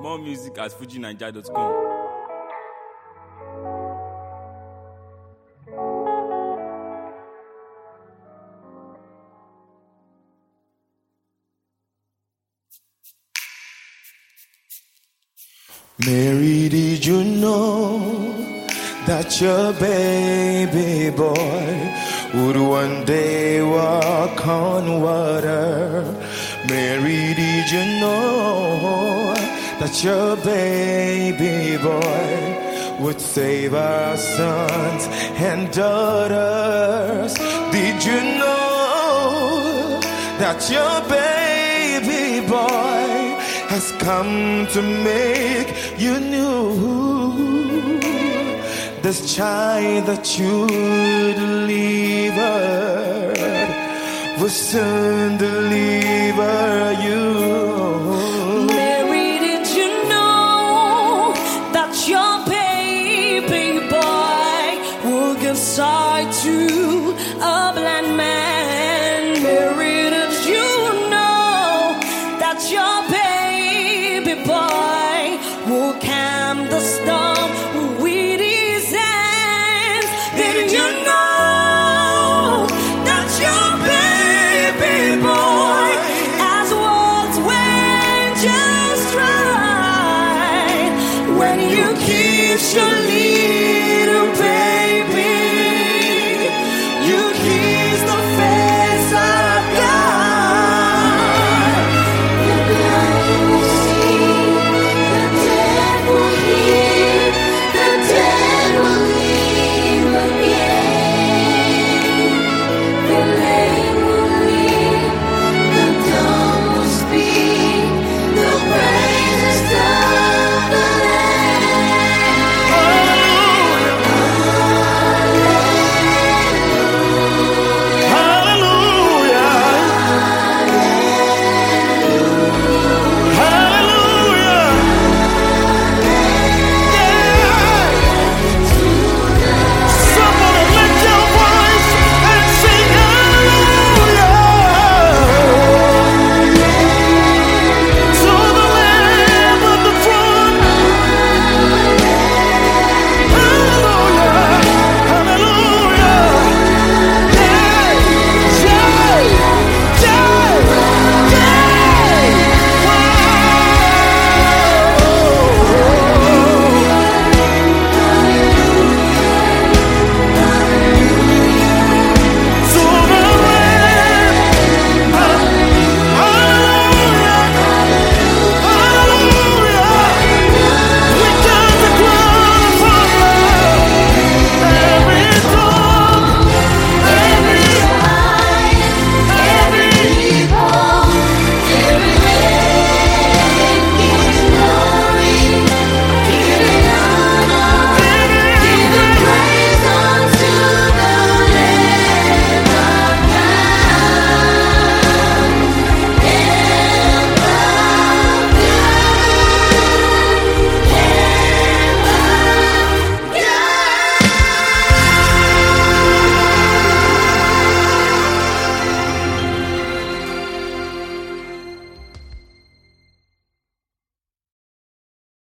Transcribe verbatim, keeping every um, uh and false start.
More music at fuji naija dot com. Mary, did you know that your baby boy would one day walk on water? Mary, did you know that your baby boy would save our sons and daughters? Did you know that your baby boy has come to make you new? This child that you delivered was soon delivered